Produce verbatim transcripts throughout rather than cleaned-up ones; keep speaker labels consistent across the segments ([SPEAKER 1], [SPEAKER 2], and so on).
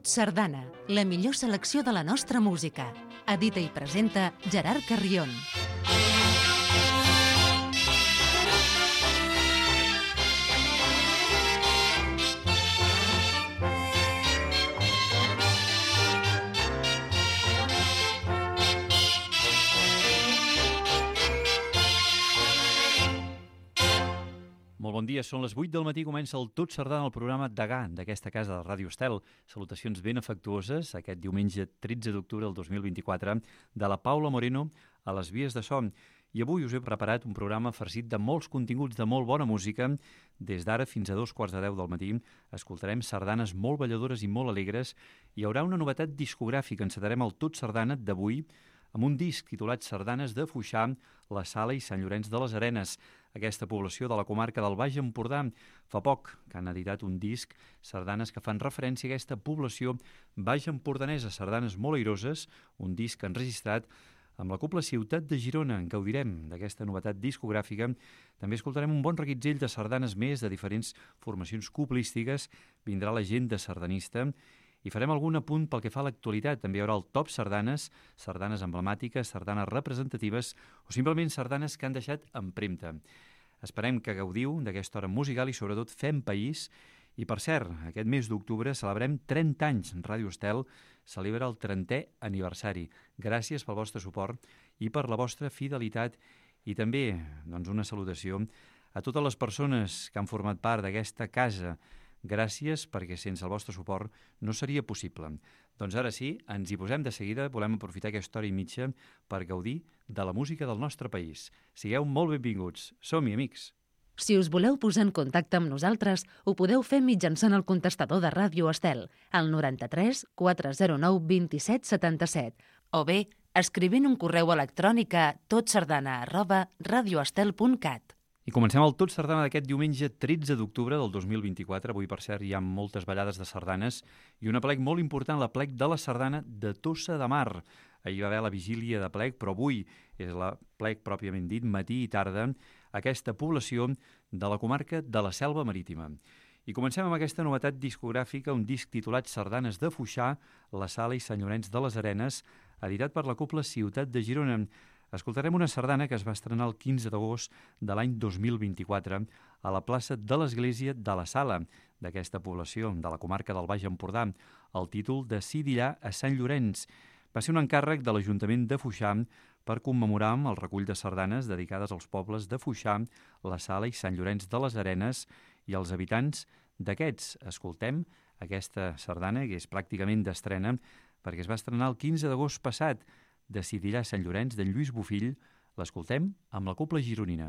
[SPEAKER 1] Tot Sardana, la millor selecció de la nostra música. Edita i presenta Gerard Carrion.
[SPEAKER 2] Molt bon dia, són les vuit del matí, comença el Tot Sardana, el programa Degà d'aquesta casa de Ràdio Estel. Salutacions ben afectuoses aquest diumenge tretze d'octubre del dos mil vint-i-quatre de la Paula Moreno a les vies de so. I avui us he preparat un programa farcit de molts continguts de molt bona música. Des d'ara fins a dos quarts de deu del matí escoltarem sardanes molt balladores i molt alegres. Hi haurà una novetat discogràfica, encetarem el Tot Sardana d'avui amb un disc titulat Sardanes de Foixà, la Sala i Sant Llorenç de les Arenes, aquesta població de la comarca del Baix Empordà. Fa poc que han editat un disc, sardanes que fan referència a aquesta població baix empordanesa, sardanes molt airoses, un disc enregistrat amb la Cobla Ciutat de Girona. En gaudirem d'aquesta novetat discogràfica. També escoltarem un bon reguitzell de sardanes més de diferents formacions coplístiques. Vindrà l'agenda sardanista i farem algun apunt pel que fa a l'actualitat. També hi haurà el Top Sardanes, sardanes emblemàtiques, sardanes representatives o simplement sardanes que han deixat empremta. Esperem que gaudiu d'aquesta hora musical i sobretot fem país. I per cert, aquest mes d'octubre celebrem trenta anys. Ràdio Estel celebra el trentè aniversari. Gràcies pel vostre suport i per la vostra fidelitat i també doncs, una salutació a totes les persones que han format part d'aquesta casa. Gràcies, perquè sense el vostre suport no seria possible. Doncs ara sí, ens hi posem de seguida, volem aprofitar aquesta hora i mitja per gaudir de la música del nostre país. Sigueu molt benvinguts. Som-hi, amics.
[SPEAKER 1] Si us voleu posar en contacte amb nosaltres, ho podeu fer mitjançant el contestador de Ràdio Estel, al noranta-tres quatre zero nou dos set set set, o bé escrivint un correu electrònic a totsardana arroba radioestel punt cat.
[SPEAKER 2] I comencem el Tot Sardana d'aquest diumenge tretze d'octubre del dos mil vint-i-quatre. Avui, per cert, hi ha moltes ballades de sardanes i una plec molt important, la plec de la sardana de Tossa de Mar. Ahir va haver la vigília de plec, però avui és la plec pròpiament dit, matí i tarda, aquesta població de la comarca de la Selva Marítima. I comencem amb aquesta novetat discogràfica, un disc titulat Sardanes de Foixà, la Sala i Sant Llorenç de les Arenes, editat per la Cobla Ciutat de Girona. Escoltarem una sardana que es va estrenar el quinze d'agost de l'any dos mil vint-i-quatre a la plaça de l'Església de la Sala d'aquesta població de la comarca del Baix Empordà. El títol de Sidillà a Sant Llorenç va ser un encàrrec de l'Ajuntament de Foixà per commemorar el recull de sardanes dedicades als pobles de Foixà, la Sala i Sant Llorenç de les Arenes i als habitants d'aquests. Escoltem aquesta sardana, que és pràcticament d'estrena, perquè es va estrenar el quinze d'agost passat, de Sidillà a Sant Llorenç, d'en Lluís Bofill. L'escoltem amb la Cobla Gironina.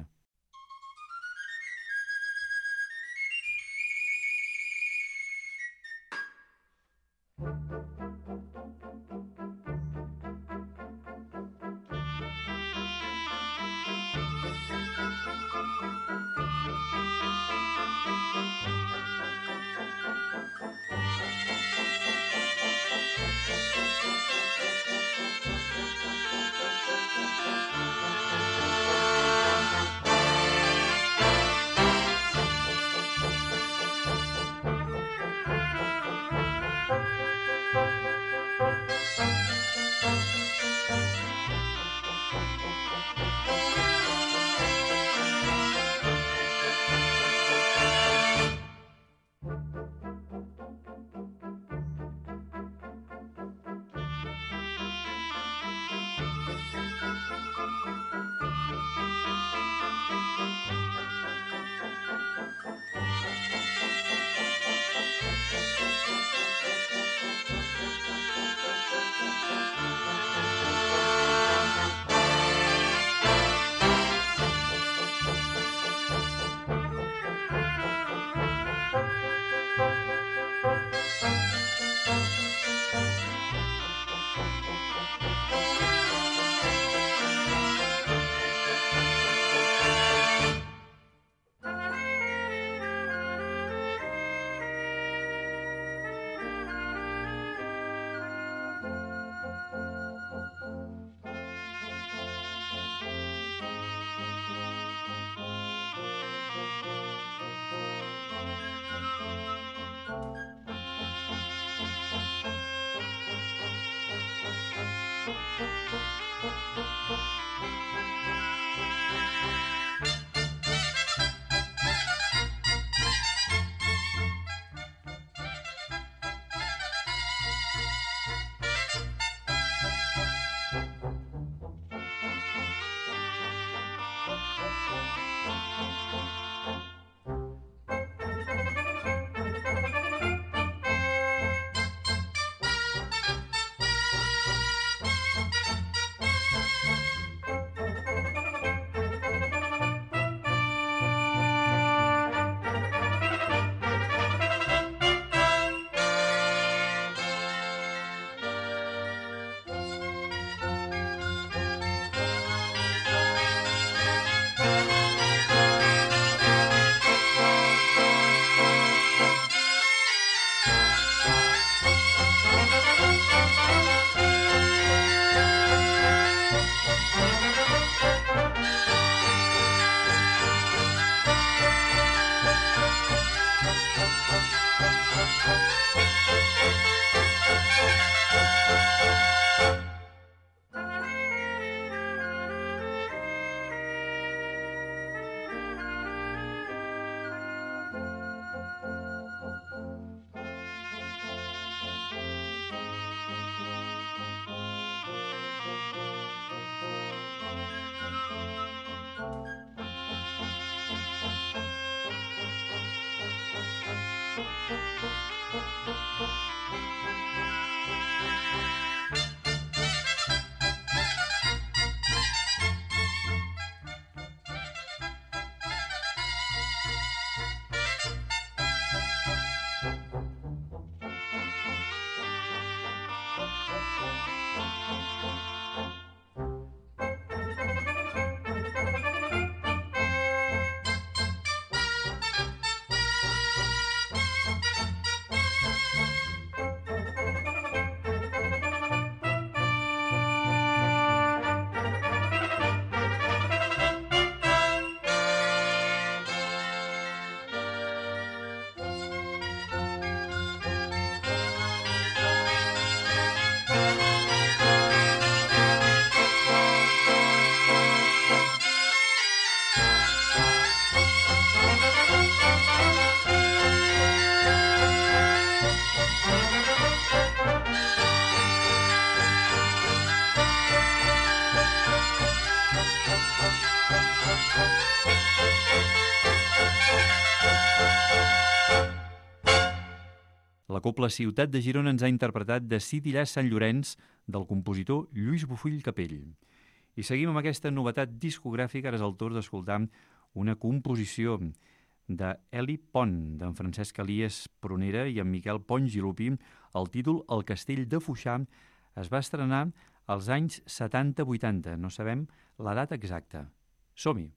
[SPEAKER 2] Cobla Ciutat de Girona ens ha interpretat Decidi allà Sant Llorenç del compositor Lluís Bofill Capell. I seguim amb aquesta novetat discogràfica. Ara és el torn d'escoltar una composició d'Eli Pont, d'en Francesc Elias Prunera i en Miquel Pont Gilupi. El títol El castell de Foixà es va estrenar als anys setanta vuitanta. No sabem la data exacta. Som-hi!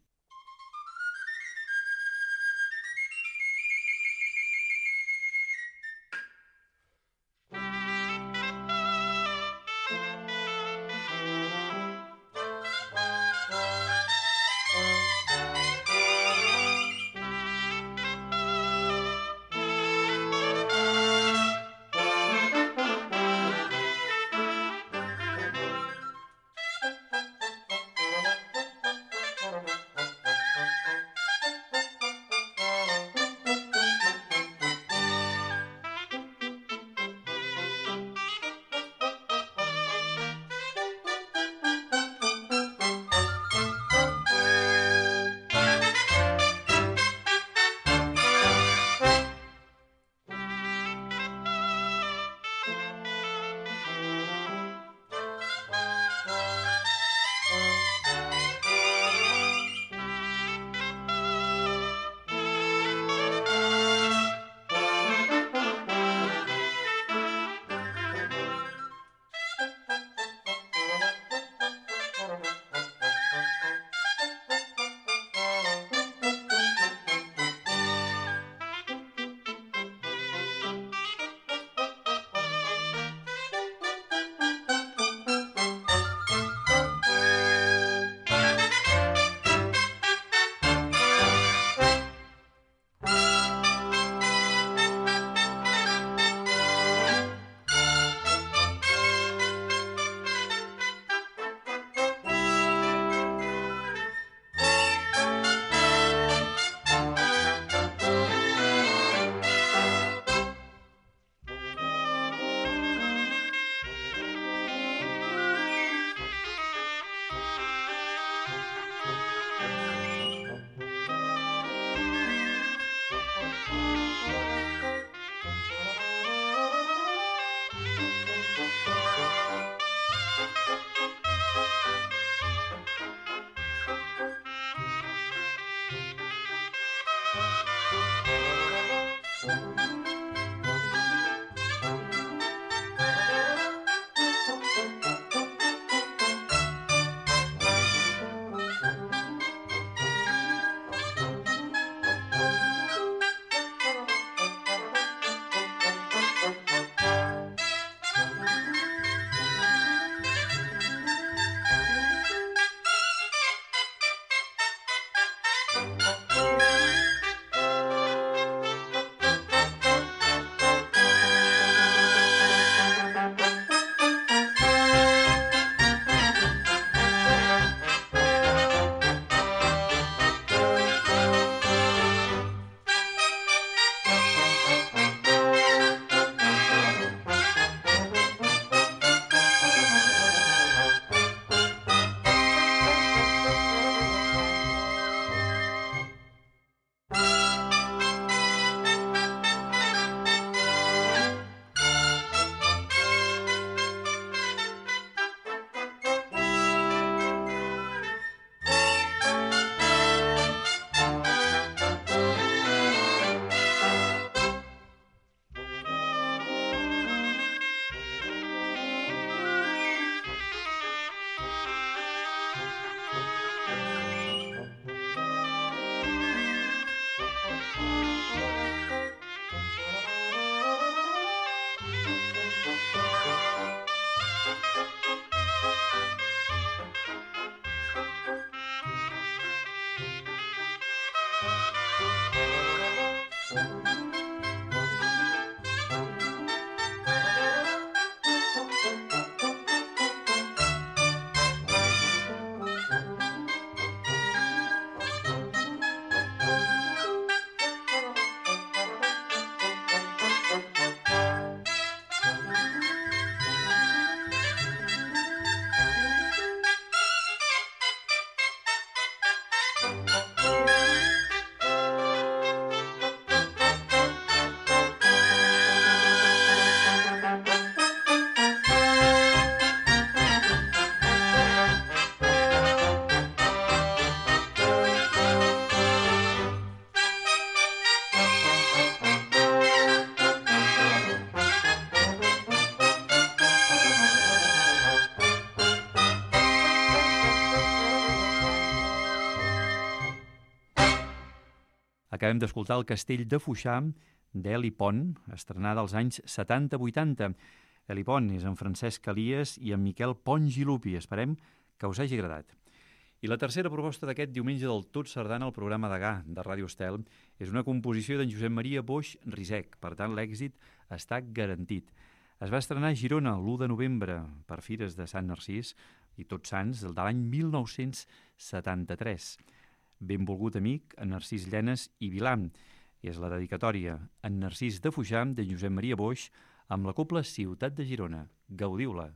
[SPEAKER 2] Acabem d'escoltar el Castell de Foixà d'Eli Pont, estrenada als anys setanta vuitanta. Eli Pont és en Francesc Elias i en Miquel Pont Gilupi. Esperem que us hagi agradat. I la tercera proposta d'aquest diumenge del Tot Sardana al programa Degà de Ràdio Estel és una composició d'en Josep Maria Boix Risec. Per tant, l'èxit està garantit. Es va estrenar a Girona l'u de novembre per Fires de Sant Narcís i Tots Sants de l'any mil nou-cents setanta-tres. Benvolgut amic, en Narcís Llenes i Vilam. I és la dedicatòria en Narcís de Foixà de Josep Maria Boix amb la cobla Ciutat de Girona. Gaudiu-la!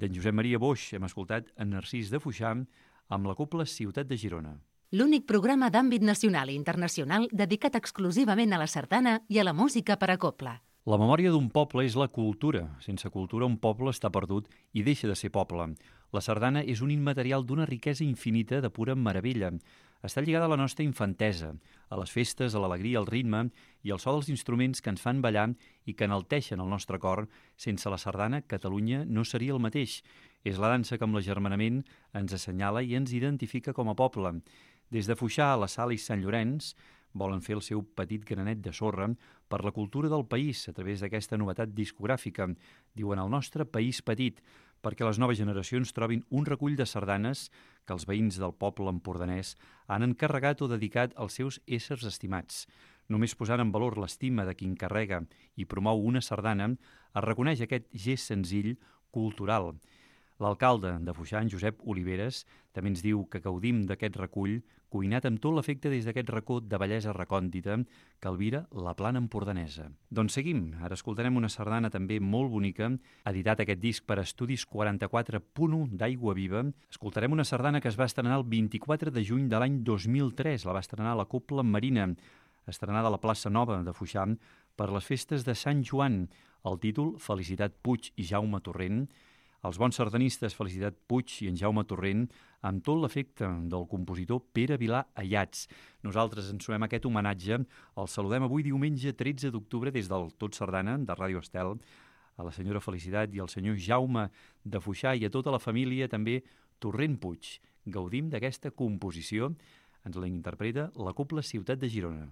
[SPEAKER 2] d'en Josep Maria Boix hem escoltat en Narcís de Foixà amb la Cobla Ciutat de Girona.
[SPEAKER 1] L'únic programa d'àmbit nacional i internacional dedicat exclusivament a la sardana i a la música per a cobla.
[SPEAKER 2] La memòria d'un poble és la cultura. Sense cultura un poble està perdut i deixa de ser poble. La sardana és un immaterial d'una riquesa infinita de pura meravella. Està lligada a la nostra infantesa, a les festes, a l'alegria, al ritme i al so dels instruments que ens fan ballar i que enalteixen el nostre cor. Sense la sardana, Catalunya no seria el mateix. És la dansa que amb l'agermanament ens assenyala i ens identifica com a poble. Des de Foixà a la Sala i Sant Llorenç volen fer el seu petit granet de sorra per la cultura del país a través d'aquesta novetat discogràfica. Diuen el nostre país petit, perquè les noves generacions trobin un recull de sardanes que els veïns del poble empordanès han encarregat o dedicat als seus éssers estimats. Només posant en valor l'estima de qui encarrega i promou una sardana, es reconeix aquest gest senzill cultural. L'alcalde de Foixà, en Josep Oliveres, també ens diu que gaudim d'aquest recull cuinat amb tot l'efecte des d'aquest racó de bellesa recòndita que albira la plana empordanesa. Doncs seguim, ara escoltarem una sardana també molt bonica, editat aquest disc per Estudis quaranta-quatre punt u d'Aigua Viva. Escoltarem una sardana que es va estrenar el vint-i-quatre de juny de l'any dos mil tres, la va estrenar la Cobla Marina, estrenada a la plaça Nova de Foixà per les festes de Sant Joan. El títol, Felicitat Puig i Jaume Torrent. Els bons sardanistes Felicitat Puig i en Jaume Torrent, amb tot l'efecte del compositor Pere Vilà Ayats. Nosaltres ens sumem aquest homenatge, el saludem avui diumenge tretze d'octubre des del Tot Sardana de Ràdio Estel, a la senyora Felicitat i al senyor Jaume de Foixà i a tota la família també Torrent Puig. Gaudim d'aquesta composició, ens la interpreta la Cobla Ciutat de Girona.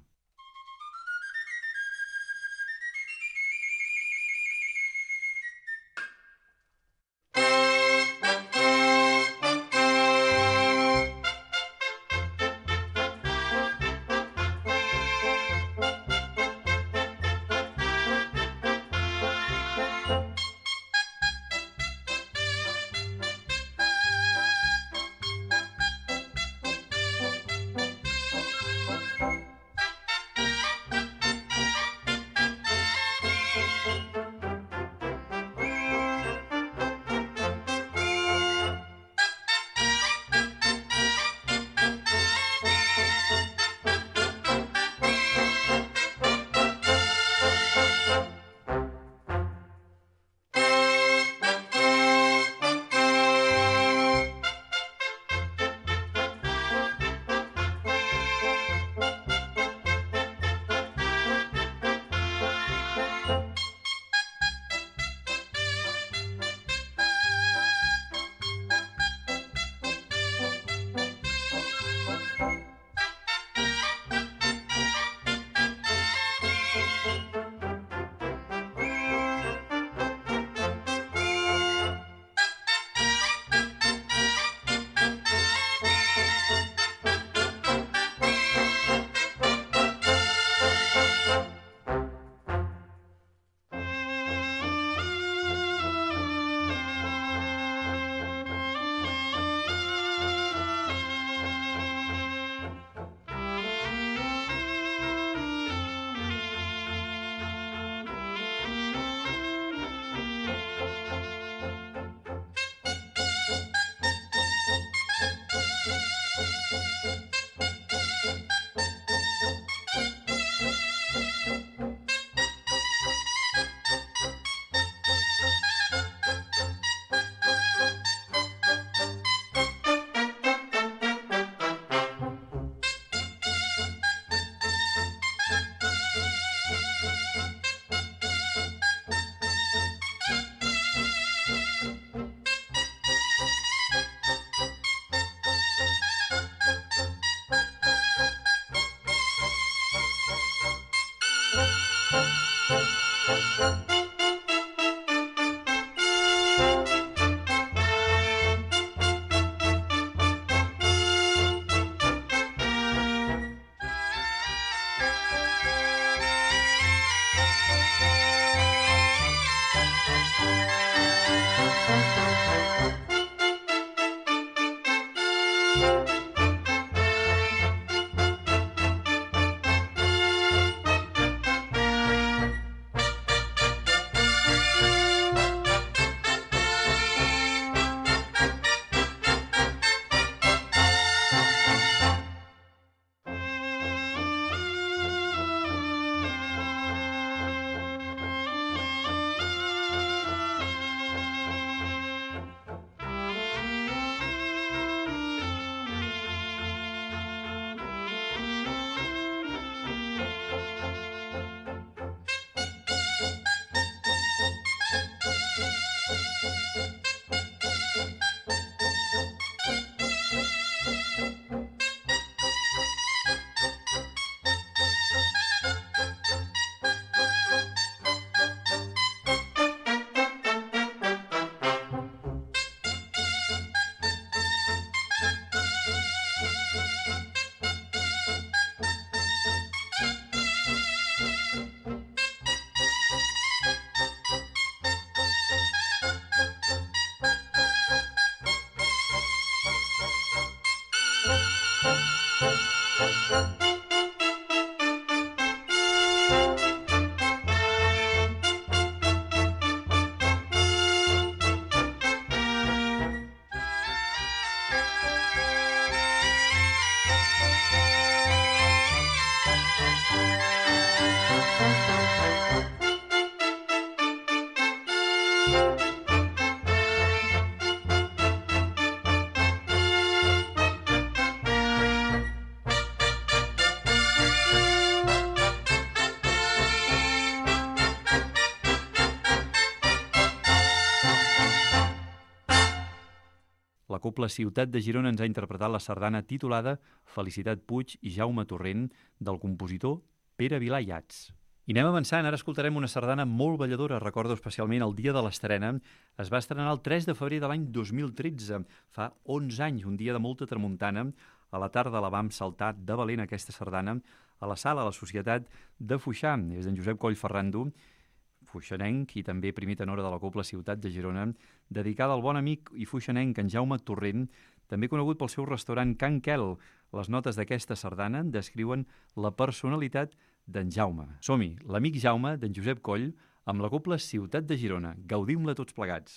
[SPEAKER 2] Cobla Ciutat de Girona ens ha interpretat la sardana titulada Felicitat Puig i Jaume Torrent del compositor Pere Vilà i Ats. I anem avançant, ara escoltarem una sardana molt balladora, recordo especialment el dia de l'estrena. Es va estrenar el tres de febrer de l'any dos mil tretze, fa onze anys, un dia de molta tramuntana. A la tarda la vam saltar de valent aquesta sardana a la sala de la Societat de Foixà, és d'en Josep Coll Ferrando, foixanenc i també primer tenor de la Cobla Ciutat de Girona, dedicada al bon amic i foixanenc en Jaume Torrent, també conegut pel seu restaurant Can Quel. Les notes d'aquesta sardana descriuen la personalitat d'en Jaume. Som-hi, l'amic Jaume d'en Josep Coll amb la Cobla Ciutat de Girona. Gaudim-la tots plegats.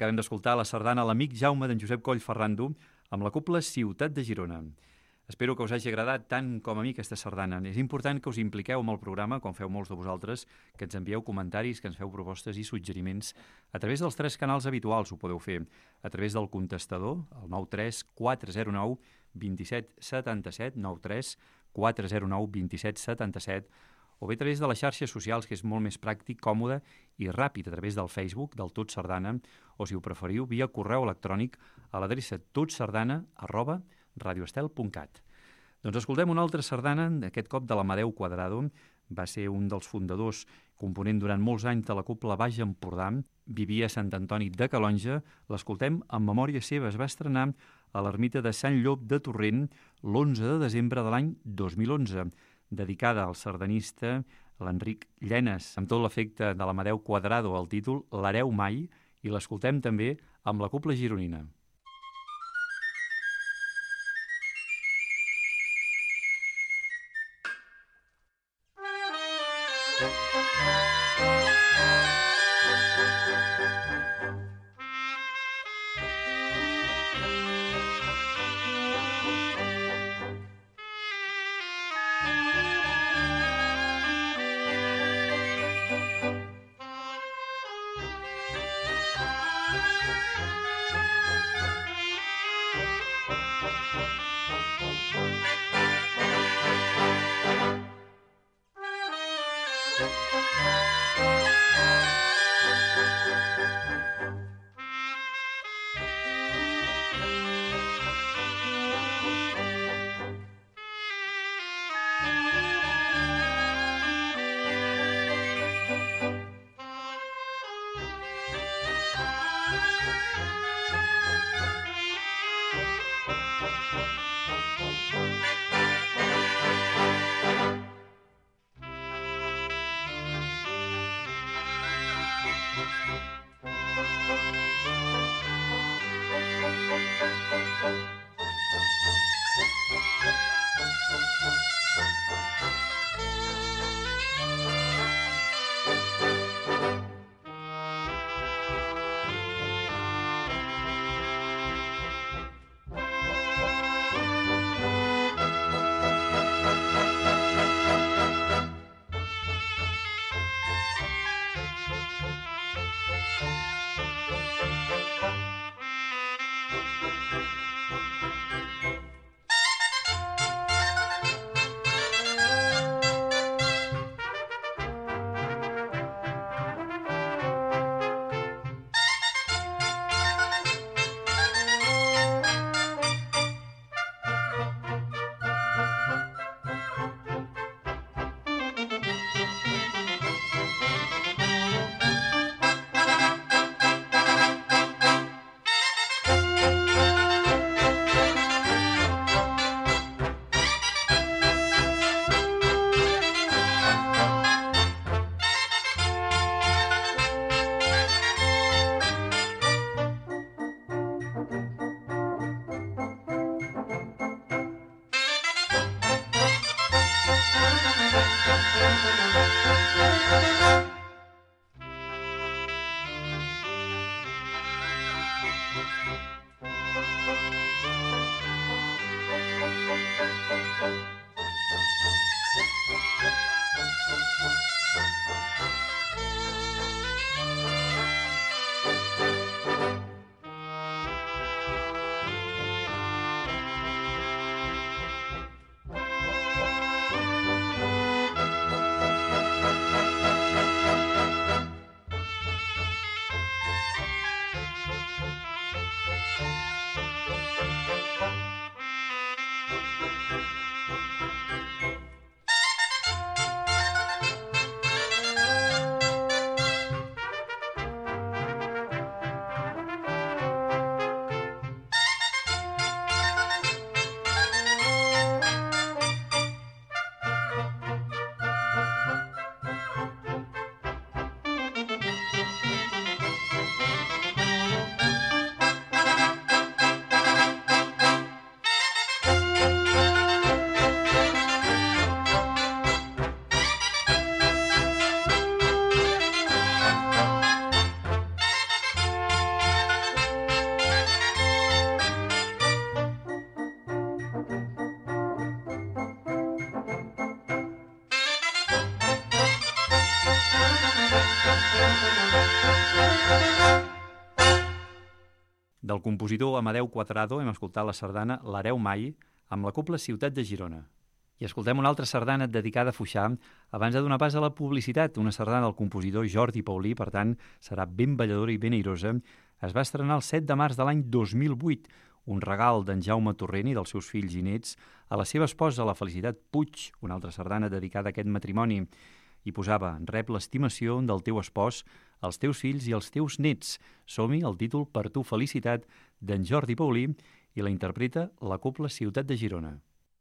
[SPEAKER 2] Acabem d'escoltar la sardana L'amic Jaume d'en Josep Coll Ferrando amb la cobla Ciutat de Girona. Espero que us hagi agradat tant com a mi aquesta sardana. És important que us impliqueu amb el programa, com feu molts de vosaltres, que ens envieu comentaris, que ens feu propostes i suggeriments a través dels tres canals habituals. Ho podeu fer a través del contestador, el nou tres quatre zero nou dos set set set, nou tres quatre zero nou dos set set set, o bé a través de les xarxes socials, que és molt més pràctic, còmode i ràpid, a través del Facebook, del Tot Sardana, o si ho preferiu, via correu electrònic a l'adreça totsardana arroba radioestel punt cat. Doncs escoltem una altra sardana, aquest cop de l'Amadeu Cuadrado. Va ser un dels fundadors, component durant molts anys de la cobla Baix Empordà, vivia a Sant Antoni de Calonja. L'escoltem en memòria seva. Es va estrenar a l'ermita de Sant Llop de Torrent l'onze de desembre de l'any dos mil onze, dedicada al sardanista l'Enric Llenes, amb tot l'efecte de l'Amadeu Cuadrado al títol L'hereu mai, i l'escoltem també amb la cobla gironina.
[SPEAKER 3] Thank you.
[SPEAKER 2] Del compositor Amadeu Cuadrado hem escoltat la sardana L'hereu mai amb la Cobla Ciutat de Girona. I escoltem una altra sardana dedicada a Foixà abans de donar pas a la publicitat, una sardana del compositor Jordi Paulí, per tant, serà ben balladora i ben airosa. Es va estrenar el set de març de l'any dos mil vuit, un regal d'en Jaume Torrent i dels seus fills i nets a la seva esposa, la Felicitat Puig, una altra sardana dedicada a aquest matrimoni. I posava, rep l'estimació del teu espòs, els teus fills i els teus nets. Som-hi, el títol Per tu felicitat, d'en Jordi Paulí, i la interpreta la Cobla Ciutat de Girona.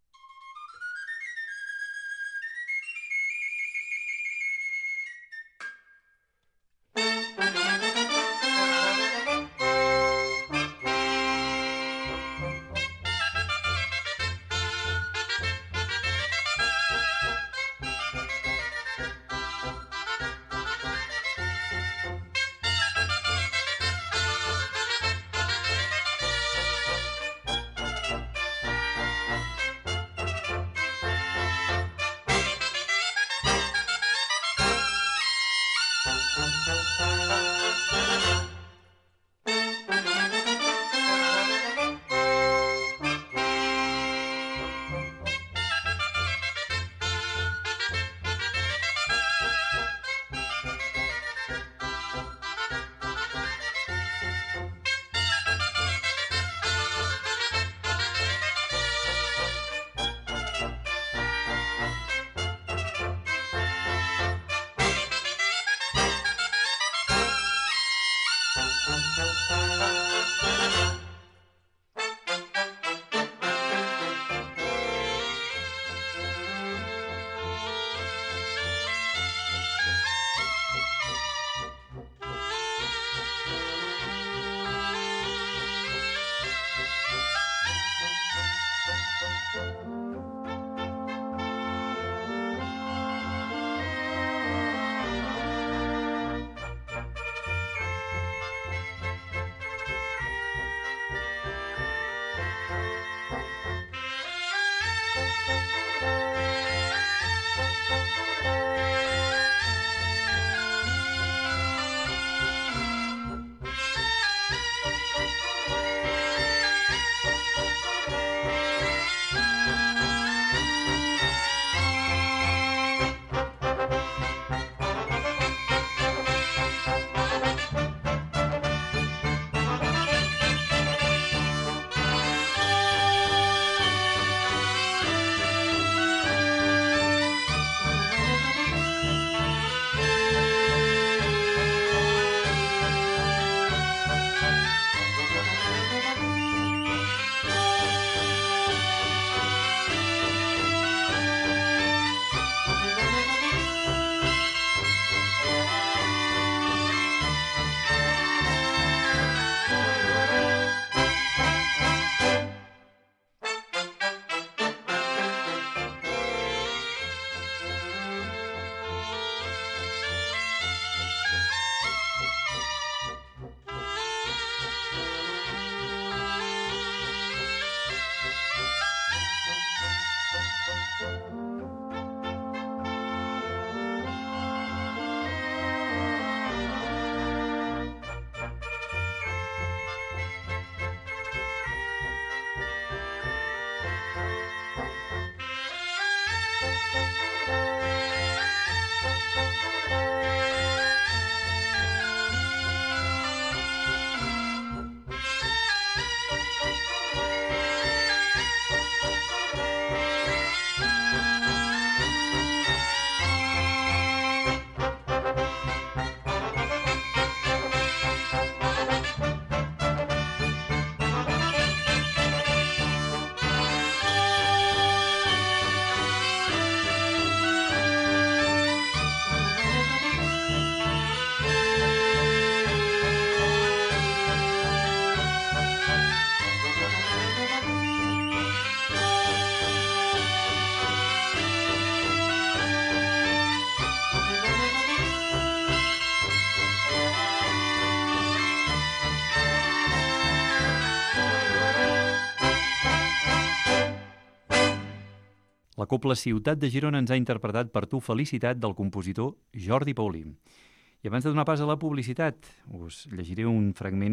[SPEAKER 2] La Cobla Ciutat de Girona ens ha interpretat Per tu felicitat del compositor Jordi Paulí. I abans de donar pas a la publicitat, us llegiré un fragment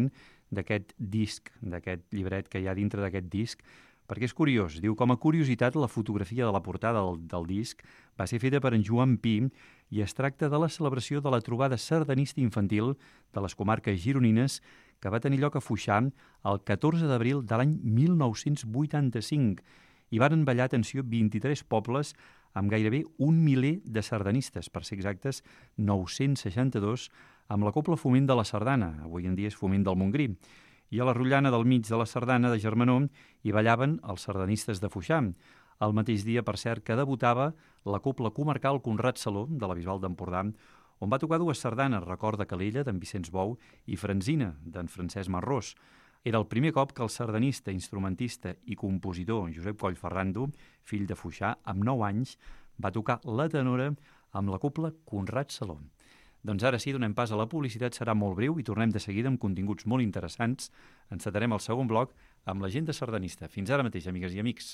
[SPEAKER 2] d'aquest disc, d'aquest llibret que hi ha dintre d'aquest disc, perquè és curiós. Diu, com a curiositat, la fotografia de la portada del, del disc va ser feta per en Joan Pi i es tracta de la celebració de la trobada sardanista infantil de les comarques gironines que va tenir lloc a Foixà el catorze d'abril de l'any mil nou-cents vuitanta-cinc. Hi varen ballar, atenció, vint-i-tres pobles amb gairebé un miler de sardanistes, per ser exactes, nou-cents seixanta-dos, amb la Cobla Foment de la Sardana, avui en dia és Foment del Montgrí. I a la rotllana del mig de la Sardana de Germanó hi ballaven els sardanistes de Foixà. El mateix dia, per cert, que debutava la Cobla Comarcal Conrad Saló, de la Bisbal d'Empordà, on va tocar dues sardanes, Record de Calella, d'en Vicenç Bou, i Franzina, d'en Francesc Marrós. Era el primer cop que el sardanista, instrumentista i compositor Josep Coll Ferrando, fill de Foixà, amb nou anys, va tocar la tenora amb la Cobla Conrad Saló. Doncs ara sí, donem pas a la publicitat, serà molt breu i tornem de seguida amb continguts molt interessants. Encetarem el segon bloc amb l'agenda sardanista. Fins ara mateix, amigues i amics.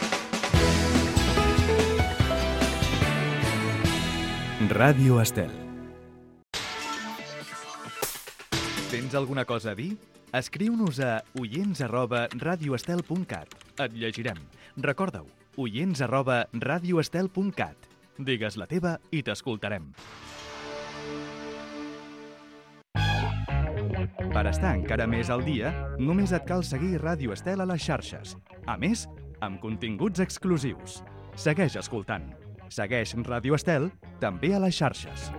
[SPEAKER 3] Ràdio Estel. Tens alguna cosa a dir? Escriu-nos a oients arroba radioestel punt cat. Et llegirem. Recorda-ho, oients arroba radioestel punt cat. Digues la teva i t'escoltarem. Per estar encara més al dia, només et cal seguir Ràdio Estel a les xarxes. A més, amb continguts exclusius. Segueix escoltant. Segueix Ràdio Estel també a les xarxes.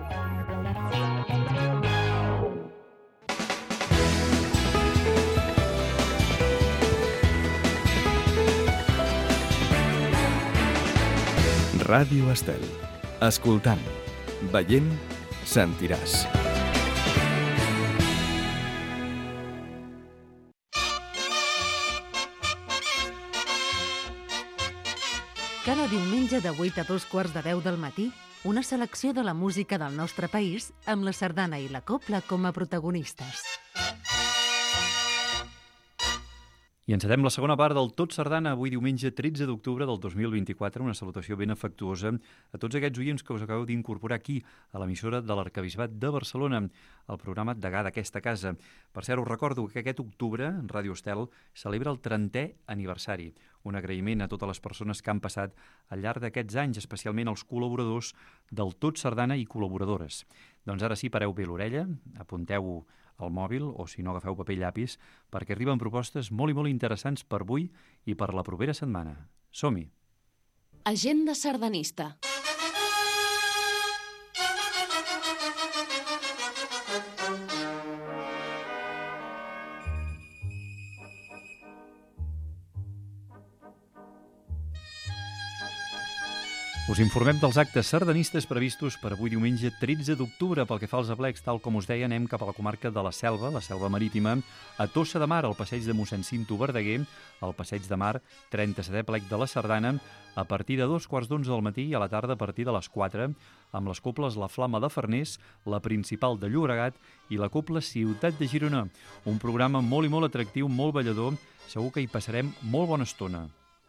[SPEAKER 3] Ràdio Estel. Escoltant, veient, sentiràs.
[SPEAKER 1] Cada diumenge de vuit a dos quarts de deu del matí, una selecció de la música del nostre país amb la sardana i la cobla com a protagonistes.
[SPEAKER 2] I encetem la segona part del Tot Sardana, avui diumenge tretze d'octubre del dos mil vint-i-quatre, una salutació ben afectuosa a tots aquests oients que us acabeu d'incorporar aquí, a l'emissora de l'Arquebisbat de Barcelona, al programa Degà d'aquesta casa. Per cert, us recordo que aquest octubre, Ràdio Estel celebra el trentè aniversari. Un agraïment a totes les persones que han passat al llarg d'aquests anys, especialment els col·laboradors del Tot Sardana i col·laboradores. Doncs ara sí, pareu bé l'orella, apunteu al mòbil o, si no, agafeu paper i llapis, perquè arriben propostes molt i molt interessants per avui i per la propera setmana. Som-hi!
[SPEAKER 4] Agenda sardanista.
[SPEAKER 2] Us informem dels actes sardanistes previstos per avui diumenge tretze d'octubre. Pel que fa als aplecs, tal com us deia, anem cap a la comarca de la Selva, la Selva Marítima, a Tossa de Mar, al passeig de mossèn Cinto Verdaguer, al passeig de Mar, trenta-setè plec de la Sardana, a partir de dos quarts d'onze del matí i a la tarda a partir de les quatre, amb les cobles La Flama de Farners, la Principal de Llobregat i la Cobla Ciutat de Girona. Un programa molt i molt atractiu, molt ballador, segur que hi passarem molt bona estona.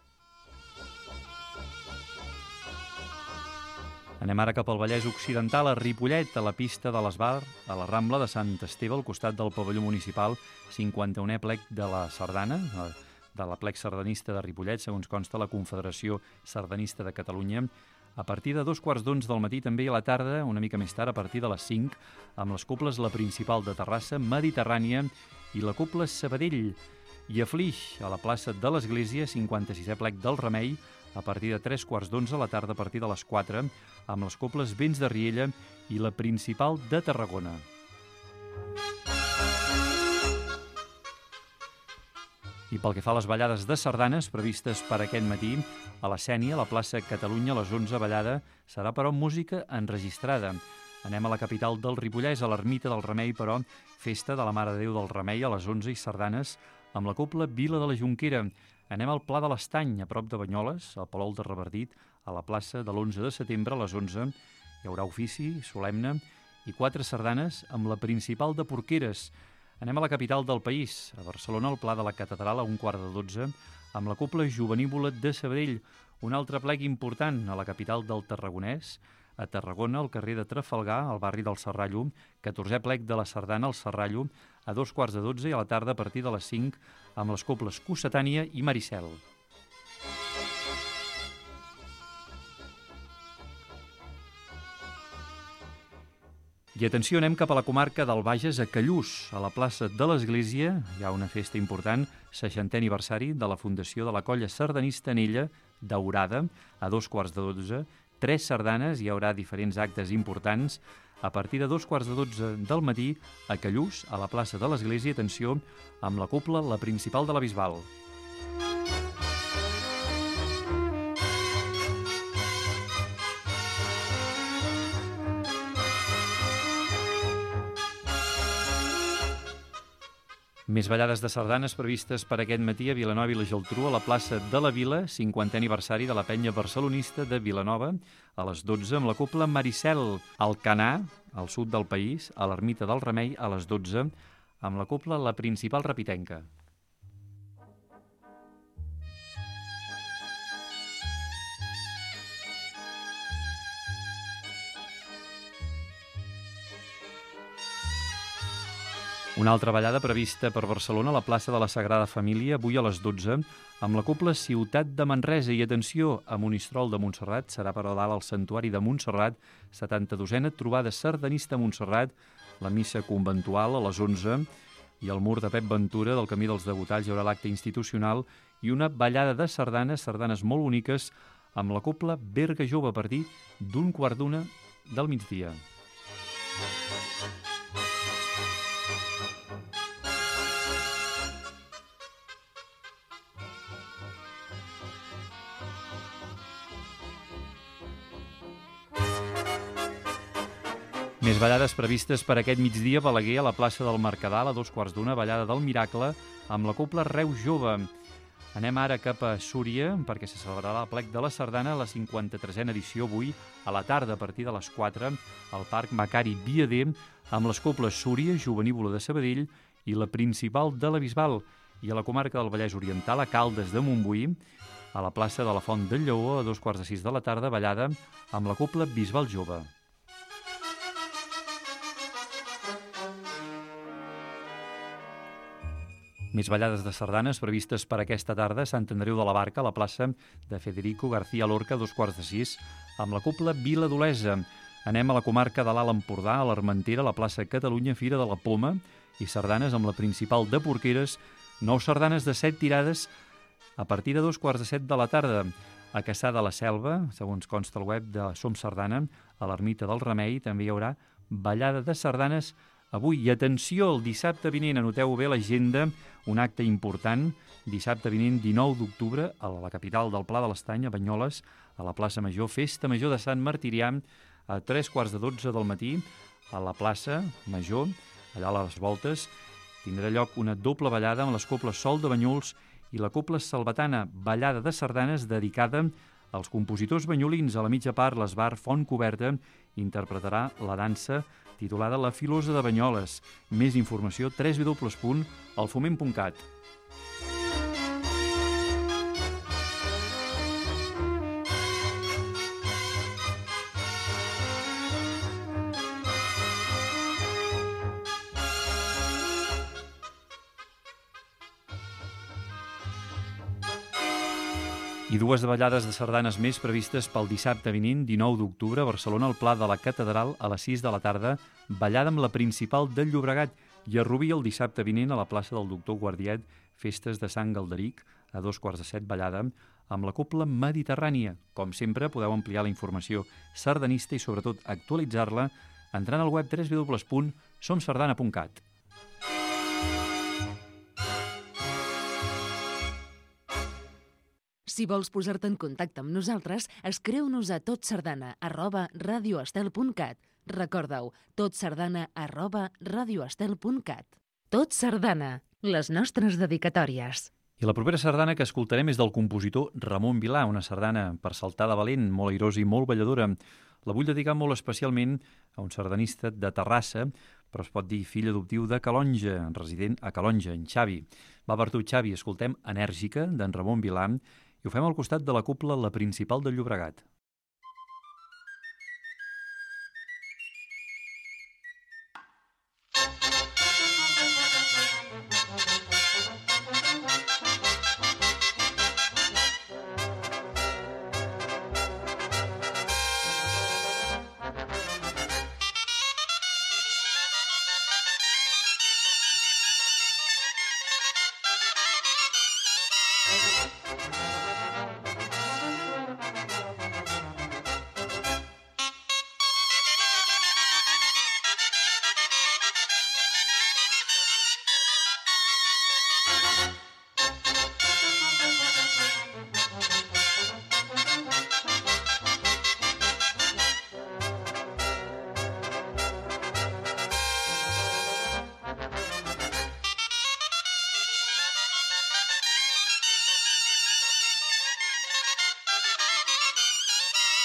[SPEAKER 2] Anem ara cap al Vallès Occidental, a Ripollet, a la pista de l'Esbar, a la Rambla de Sant Esteve, al costat del pavelló municipal, cinquanta-unè plec de la Sardana, de la plec sardanista de Ripollet, segons consta la Confederació Sardanista de Catalunya, a partir de dos quarts d'onze del matí, també a la tarda, una mica més tard, a partir de les cinc, amb les cobles La Principal de Terrassa, Mediterrània i la Cobla Sabadell. I a Flix, a la plaça de l'Església, cinquanta-sisè plec del Remei, a partir de tres quarts d'onze a la tarda, a partir de les quatre, amb les cobles Vents de Riella i la Principal de Tarragona. I pel que fa a les ballades de sardanes previstes per aquest matí, a la Sénia, a la plaça Catalunya, a les onze, ballada serà, però, música enregistrada. Anem a la capital del Ripollès, a l'Ermita del Remei, però, festa de la Mare de Déu del Remei a les onze i sardanes amb la cobla Vila de la Jonquera. Anem al Pla de l'Estany, a prop de Banyoles, al Palol de Revardit, a la plaça de l'onze de setembre, a les onze. Hi haurà ofici solemne i quatre sardanes amb la Principal de Porqueres. Anem a la capital del país, a Barcelona, al Pla de la Catedral, a un quart de dotze, amb la Cobla Jovenívola de Sabadell. Un altre plec important a la capital del Tarragonès, a Tarragona, al carrer de Trafalgar, al barri del Serrallo, catorzè plec de la Sardana al Serrallo, a dos quarts de dotze i a la tarda a partir de les cinc amb les cobles Cossetània i Maricel. I atenció, anem cap a la comarca del Bages, a Callús. A la plaça de l'Església hi ha una festa important, seixantè aniversari de la fundació de la colla sardanista Anella, Daurada, a dos quarts de dotze. Tres sardanes, hi haurà diferents actes importants. A partir de dos quarts de dotze del matí, a Callús, a la plaça de l'Església, atenció, amb la cobla, la principal de la Bisbal. Més ballades de sardanes previstes per aquest matí a Vilanova i la Geltrú, a la plaça de la Vila, cinquantè aniversari de la penya barcelonista de Vilanova, a les dotze amb la cobla Maricel. Al Canà, al sud del país, a l'Ermita del Remei, a les dotze, amb la cobla La Principal Repitenca. Una altra ballada prevista per Barcelona a la plaça de la Sagrada Família, avui a les dotze, amb la cobla Ciutat de Manresa. I atenció, a Monistrol de Montserrat serà per a dalt al Santuari de Montserrat, setanta-dosena trobada sardanista a Montserrat, la missa conventual a les onze i al mur de Pep Ventura del Camí dels Degotalls hi haurà l'acte institucional i una ballada de sardanes, sardanes molt boniques, amb la cobla Berga Jove a partir d'un quart d'una del migdia. Més ballades previstes per aquest migdia a Balaguer, a la plaça del Mercadal, a dos quarts d'una, ballada del Miracle, amb la cobla Reus Jove. Anem ara cap a Súria, perquè se celebrarà el plec de la sardana, la cinquanta-tresena edició, avui, a la tarda, a partir de les quatre, al Parc Macari Viader, amb les cobles Súria, Jovenívola de Sabadell i la Principal de la Bisbal. I a la comarca del Vallès Oriental, a Caldes de Montbui, a la plaça de la Font del Lleó, a dos quarts de sis de la tarda, ballada amb la cobla Bisbal Jove. Més ballades de sardanes previstes per aquesta tarda a Sant Andreu de la Barca, a la plaça de Federico García Lorca, a dos quarts de sis, amb la cobla Vila d'Olesa. Anem a la comarca de l'Alt Empordà, a l'Armentera, a la plaça Catalunya, Fira de la Poma, i sardanes amb la Principal de Porqueres, nou sardanes de set tirades a partir de dos quarts de set de la tarda. A Cassà de la Selva, segons consta el web de Som Sardana, a l'Ermita del Remei, també hi haurà ballada de sardanes avui. I atenció, el dissabte vinent, anoteu bé l'agenda, un acte important, dissabte vinent, dinou d'octubre, a la capital del Pla de l'Estany, a Banyoles, a la plaça Major, Festa Major de Sant Martirià, a tres quarts de dotze del matí, a la plaça Major, allà a les voltes, tindrà lloc una doble ballada amb les coples Sol de Banyuls i la copla Salvatana, ballada de sardanes dedicada als compositors banyolins. A la mitja part, l'Esbar Font Coberta interpretarà la dansa titulada La Filosa de Banyoles. Més informació, w w w punt alfoment punt cat. I dues ballades de sardanes més previstes pel dissabte vinent, dinou d'octubre, a Barcelona, al Pla de la Catedral, a les sis de la tarda, ballada amb la Principal del Llobregat, i a Rubí el dissabte vinent, a la plaça del Doctor Guardiet, festes de Sant Galderic, a dos quarts de set, ballada amb la cobla Mediterrània. Com sempre, podeu ampliar la informació sardanista i, sobretot, actualitzar-la entrant al web w w w punt som sardana punt cat.
[SPEAKER 1] Si vols posar-te en contacte amb nosaltres, escriu-nos a totsardana arroba radioestel punt cat. Recorda-ho, totsardana arroba radioestel punt cat. Tot Sardana, les nostres dedicatòries.
[SPEAKER 2] I la propera sardana que escoltarem és del compositor Ramon Vilà, una sardana per saltar de valent, molt airosa i molt balladora. La vull dedicar molt especialment a un sardanista de Terrassa, però es pot dir fill adoptiu de Calonja, resident a Calonja, en Xavi. Va per tu, Xavi, escoltem Enèrgica, d'en Ramon Vilà, i ho fem al costat de la cobla La Principal del Llobregat.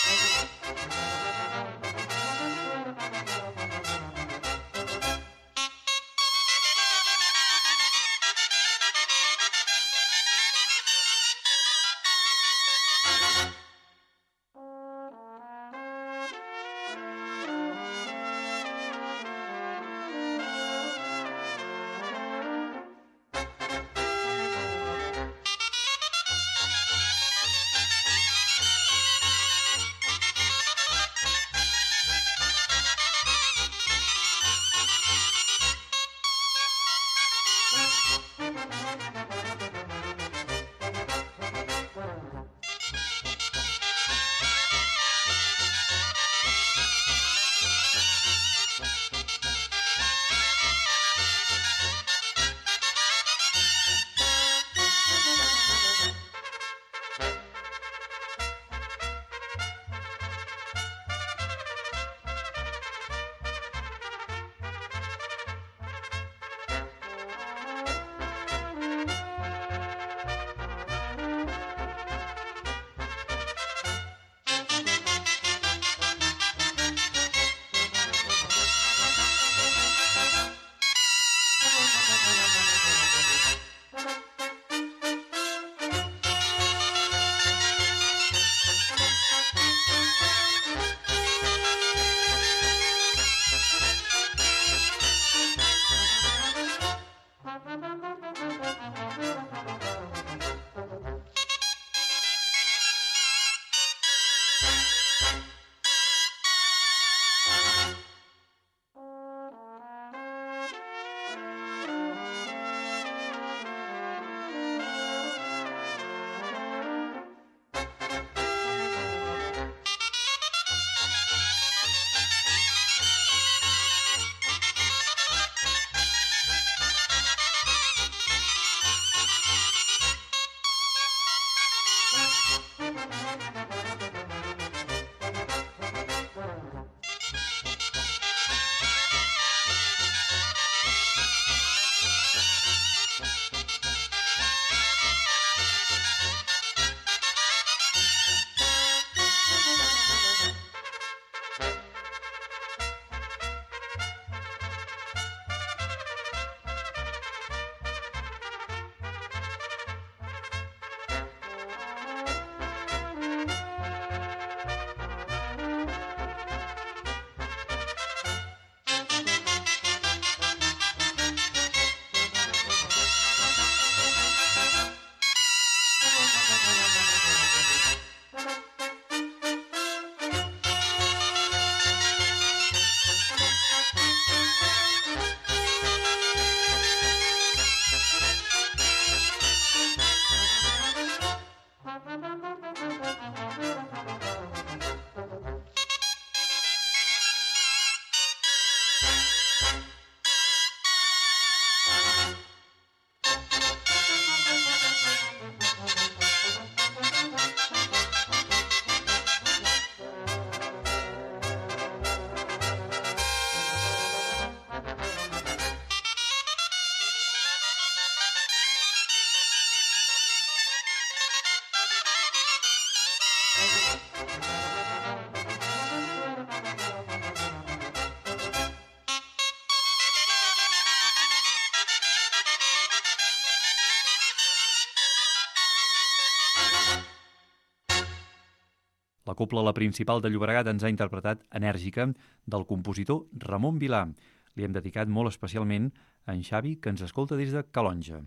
[SPEAKER 2] La cobla La Principal de Llobregat ens ha interpretat Enèrgica, del compositor Ramon Vilà. Li hem dedicat molt especialment a en Xavi, que ens escolta des de Calonja.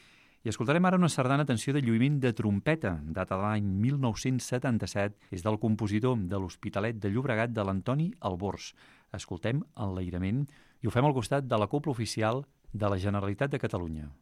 [SPEAKER 2] I escoltarem ara una sardana, atenció, de lluïment de trompeta, data de l'any mil nou-cents setanta-set, és del compositor de l'Hospitalet de Llobregat, de l'Antoni Albors. Escoltem Enlairament i ho fem al costat de la cobla oficial de la Generalitat de Catalunya.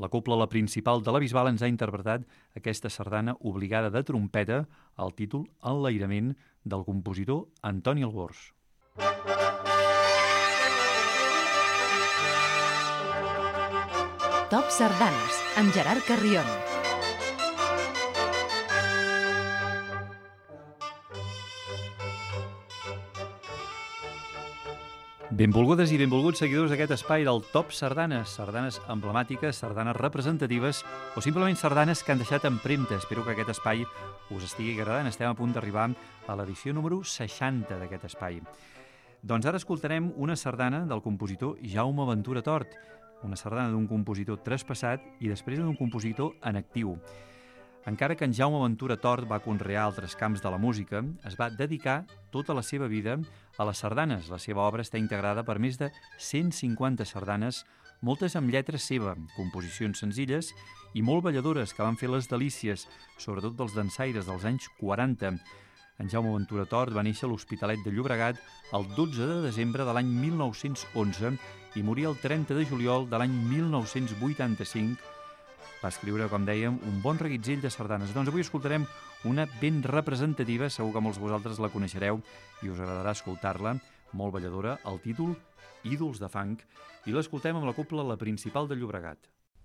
[SPEAKER 2] La cobla La Principal de la Bisbal ens ha interpretat aquesta sardana obligada de trompeta al títol Enlairament del compositor Antoni Albors.
[SPEAKER 1] Top Sardanes, amb Gerard Carrion.
[SPEAKER 2] Benvolgudes i benvolguts seguidors d'aquest espai del Top Sardanes, sardanes emblemàtiques, sardanes representatives o simplement sardanes que han deixat empremta. Espero que aquest espai us estigui agradant. Estem a punt d'arribar a l'edició número seixanta d'aquest espai. Doncs ara escoltarem una sardana del compositor Jaume Ventura Tort, una sardana d'un compositor traspassat i després d'un compositor en actiu. Encara que en Jaume Ventura Tort va conrear altres camps de la música, es va dedicar tota la seva vida a les sardanes. La seva obra està integrada per més de cent cinquanta sardanes, moltes amb lletra seva, composicions senzilles i molt balladores que van fer les delícies, sobretot dels dansaires dels anys quaranta. En Jaume Ventura Tort va néixer a l'Hospitalet de Llobregat el dotze de desembre de l'any mil nou-cents onze i morir el trenta de juliol de l'any mil nou-cents vuitanta-cinc. Va escriure, com dèiem, un bon reguitzell de sardanes. Doncs avui escoltarem una ben representativa, segur que molts de vosaltres la coneixereu i us agradarà escoltar-la, molt balladora, el títol Ídols de fang, i l'escoltem amb la cobla La Principal de Llobregat.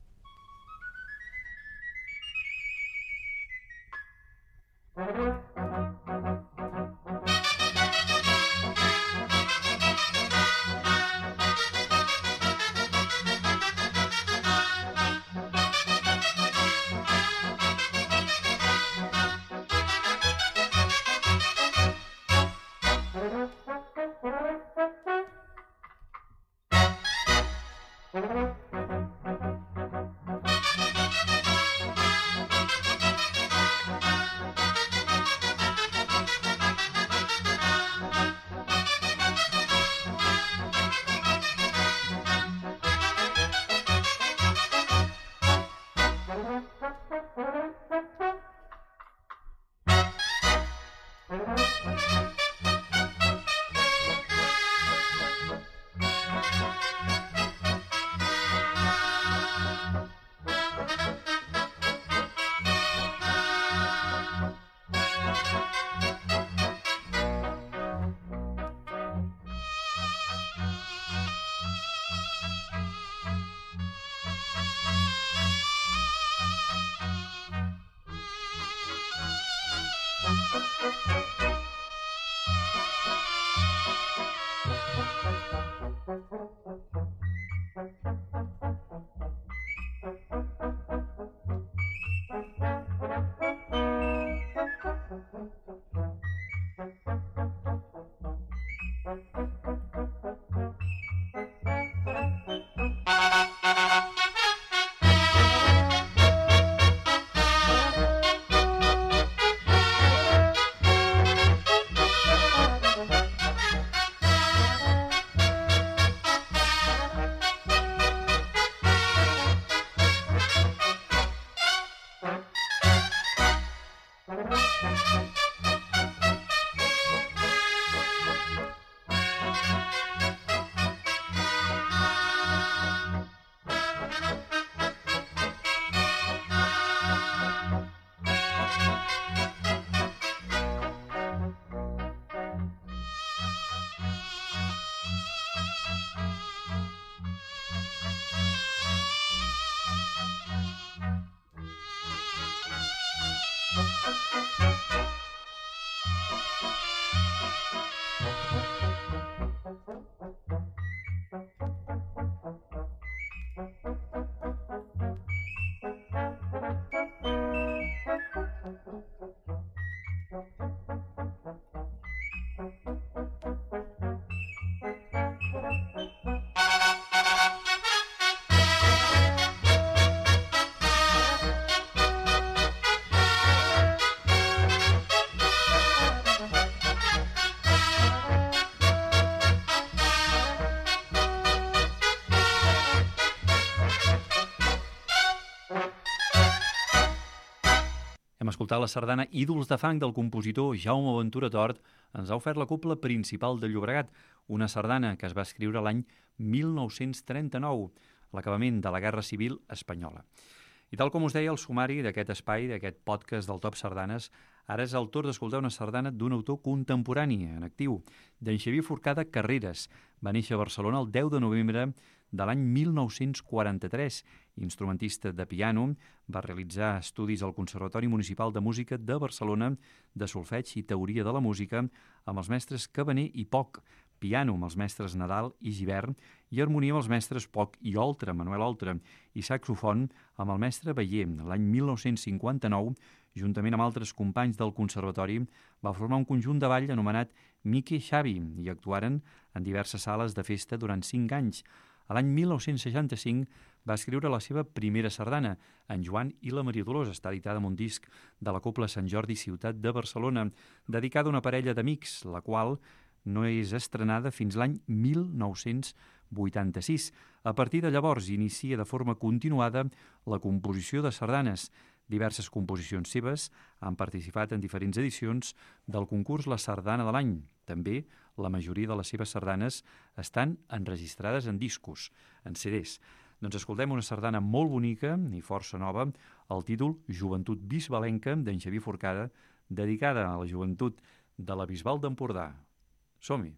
[SPEAKER 2] Hem escoltat la sardana Ídols de fang del compositor Jaume Ventura Tort. Ens ha ofert la cobla Principal de Llobregat, una sardana que es va escriure l'any mil nou-cents trenta-nou. l'acabament de la Guerra Civil Espanyola. I tal com us deia, el sumari d'aquest espai, d'aquest podcast del Top Sardanes, ara és el torn d'escoltar una sardana d'un autor contemporani, en actiu, d'en Xavier Forcada Carreras. Va néixer a Barcelona el deu de novembre de l'any mil nou-cents quaranta-tres. Instrumentista de piano, va realitzar estudis al Conservatori Municipal de Música de Barcelona, de solfeig i teoria de la música, amb els mestres Cabaner i Poch, piano amb els mestres Nadal i Gibert, i harmonia amb els mestres Poch i Oltra, Manuel Oltra, i saxofon amb el mestre Bayer. L'any mil nou-cents cinquanta-nou, juntament amb altres companys del Conservatori, va formar un conjunt de ball anomenat Miqui Xavi i actuaren en diverses sales de festa durant cinc anys. A l'any mil nou-cents seixanta-cinc va escriure la seva primera sardana, En Joan i la Maria Dolors, està editada amb un disc de la Cobla Sant Jordi Ciutat de Barcelona, dedicada a una parella d'amics, la qual no és estrenada fins l'any mil nou-cents vuitanta-sis. A partir de llavors inicia de forma continuada la composició de sardanes. Diverses composicions seves han participat en diferents edicions del concurs La Sardana de l'Any. També la majoria de les seves sardanes estan enregistrades en discos, en C Ds. Doncs escoltem una sardana molt bonica i força nova, el títol Joventut Bisbalenca d'en Xavier Forcada, dedicada a la joventut de la Bisbal d'Empordà. Som-hi!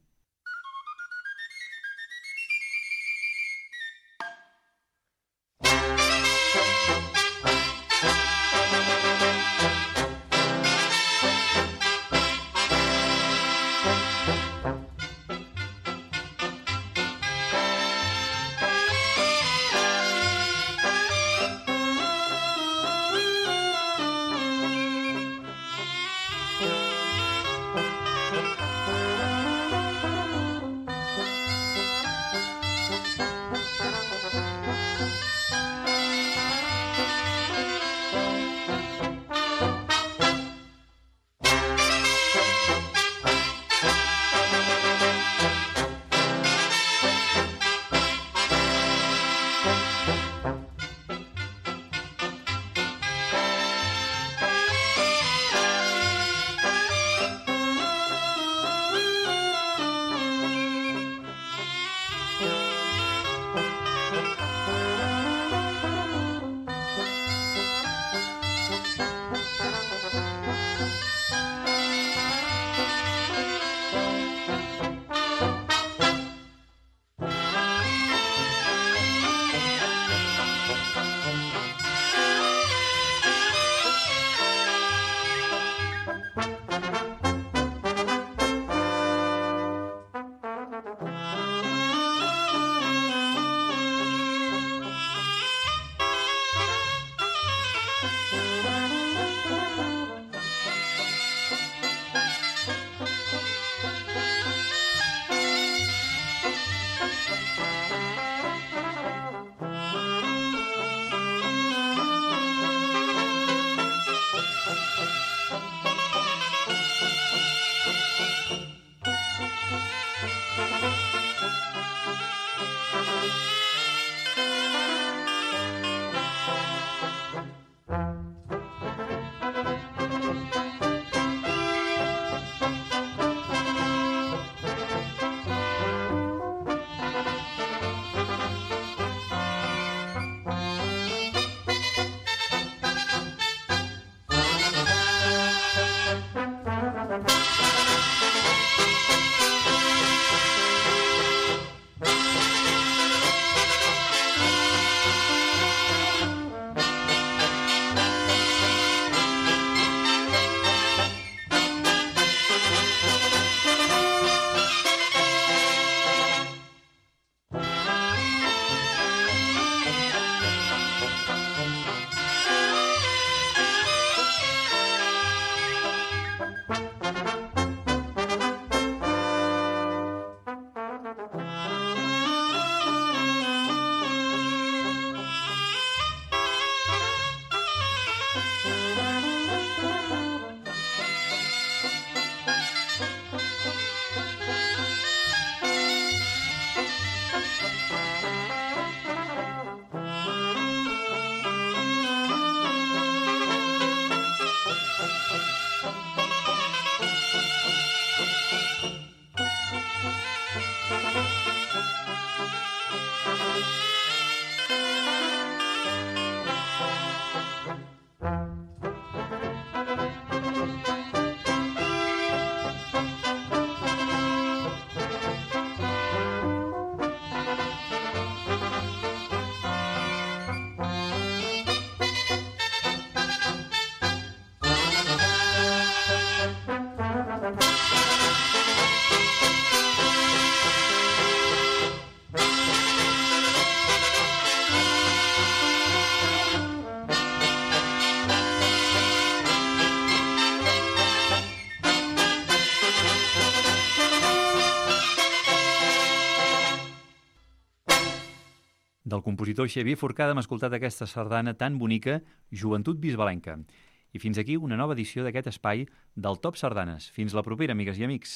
[SPEAKER 2] Del compositor Xavier Forcada hem escoltat aquesta sardana tan bonica, Joventut Bisbalenca. I fins aquí una nova edició d'aquest espai del Top Sardanes. Fins la propera, amigues i amics.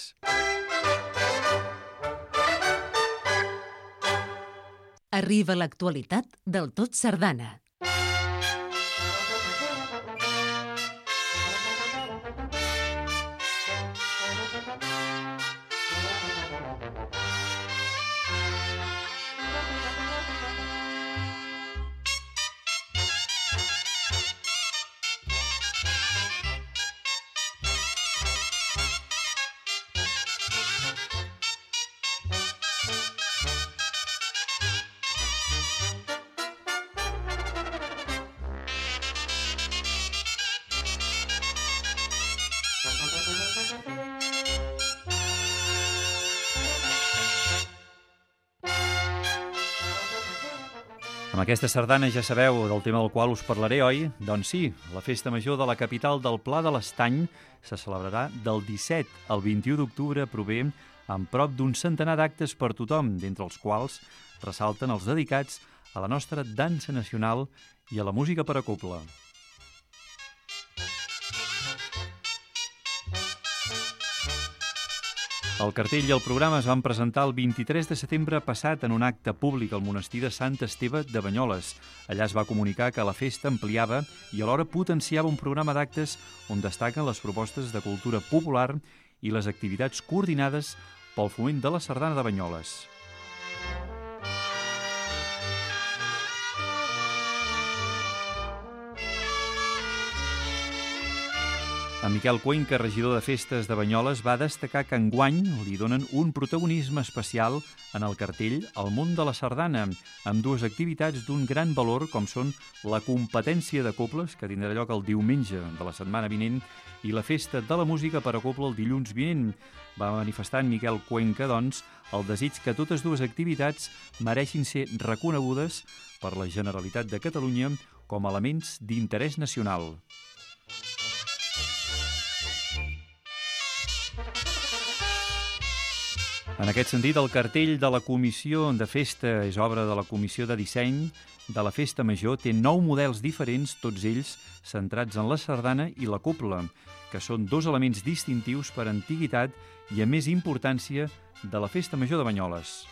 [SPEAKER 1] Arriba l'actualitat del Tot Sardana.
[SPEAKER 2] Amb aquesta sardana ja sabeu del tema del qual us parlaré, oi? Doncs sí, la festa major de la capital del Pla de l'Estany se celebrarà del disset al vint-i-u d'octubre prové amb prop d'un centenar d'actes per tothom, d'entre els quals ressalten els dedicats a la nostra dansa nacional i a la música per a cobla. El cartell i el programa es van presentar el vint-i-tres de setembre passat en un acte públic al monestir de Sant Esteve de Banyoles. Allà es va comunicar que la festa ampliava i alhora potenciava un programa d'actes on destaquen les propostes de cultura popular i les activitats coordinades pel foment de la sardana de Banyoles. En Miquel Cuenca, regidor de Festes de Banyoles, va destacar que enguany li donen un protagonisme especial en el cartell al món de la sardana, amb dues activitats d'un gran valor com són la competència de cobles, que tindrà lloc el diumenge de la setmana vinent, i la festa de la música per a coble el dilluns vinent. Va manifestar en Miquel Cuenca, doncs, el desig que totes dues activitats mereixin ser reconegudes per la Generalitat de Catalunya com a elements d'interès nacional. En aquest sentit, el cartell de la Comissió de Festa és obra de la Comissió de Disseny de la Festa Major. Té nou models diferents, tots ells centrats en la sardana i la cobla, que són dos elements distintius per antiguitat i a més importància de la Festa Major de Banyoles.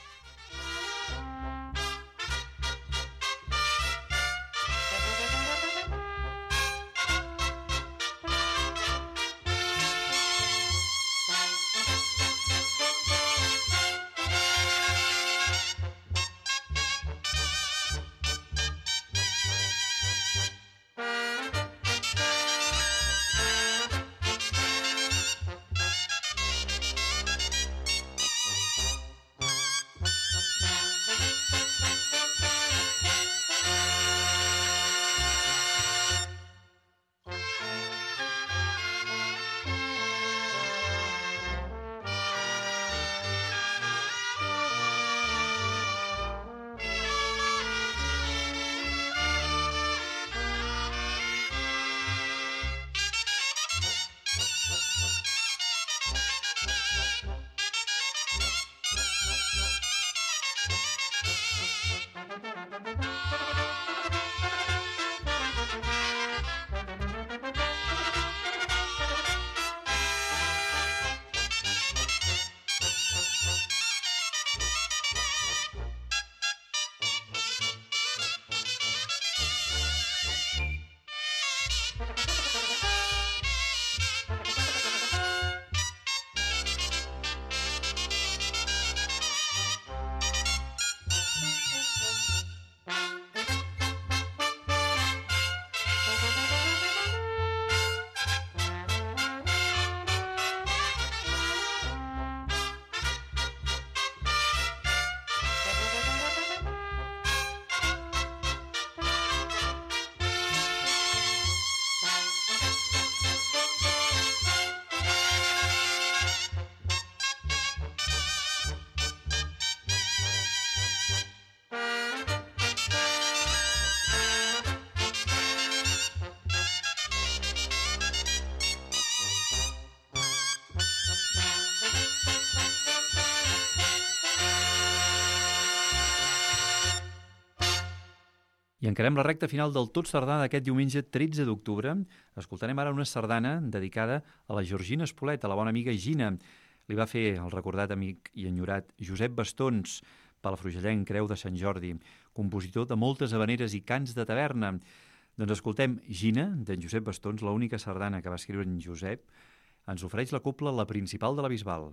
[SPEAKER 2] I encarem la recta final del Tot Sardana d'aquest diumenge tretze d'octubre. Escoltarem ara una sardana dedicada a la Georgina Espolet, a la bona amiga Gina. Li va fer el recordat amic i enyorat Josep Bastons, palafrugellenc, Creu de Sant Jordi, compositor de moltes habaneres i cants de taverna. Doncs escoltem Gina, d'en Josep Bastons, l'única sardana que va escriure en Josep. Ens ofereix la cobla La Principal de la Bisbal.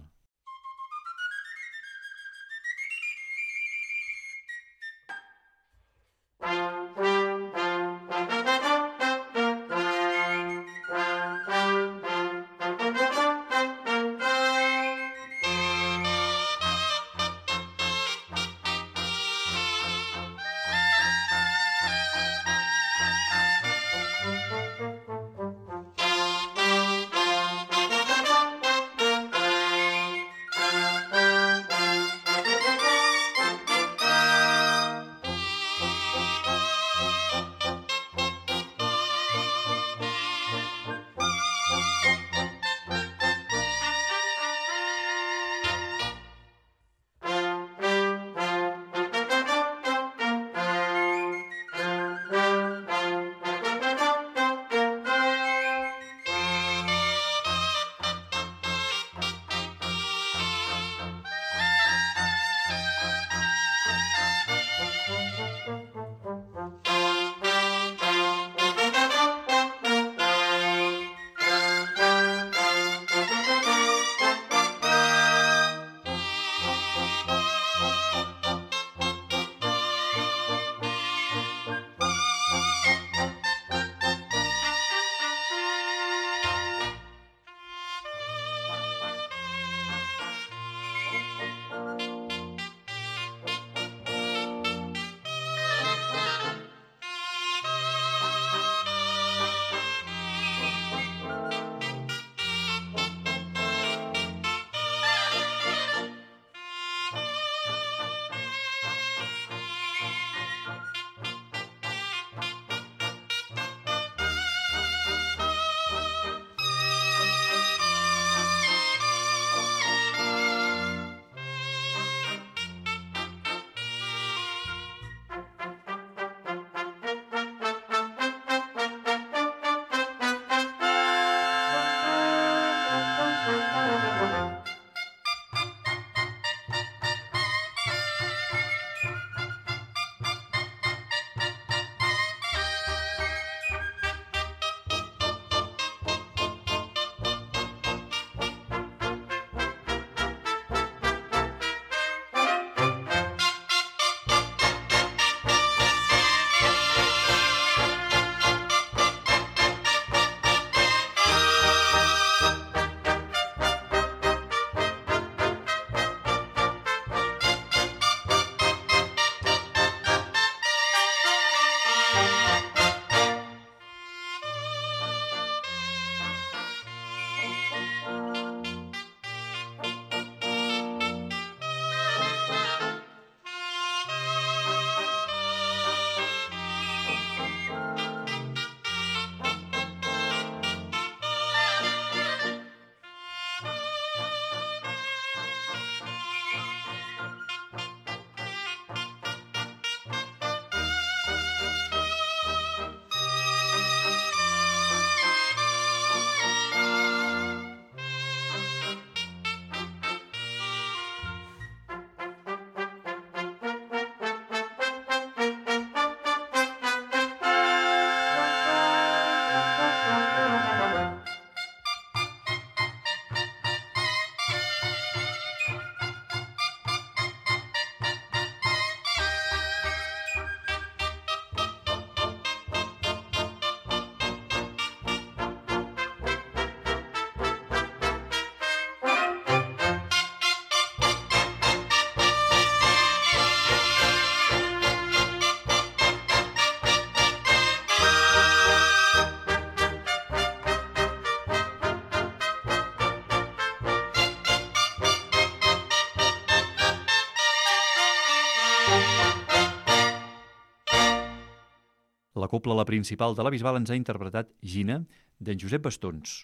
[SPEAKER 2] La cobla La Principal de la Bisbal ens ha interpretat Gina, d'en Josep Bastons.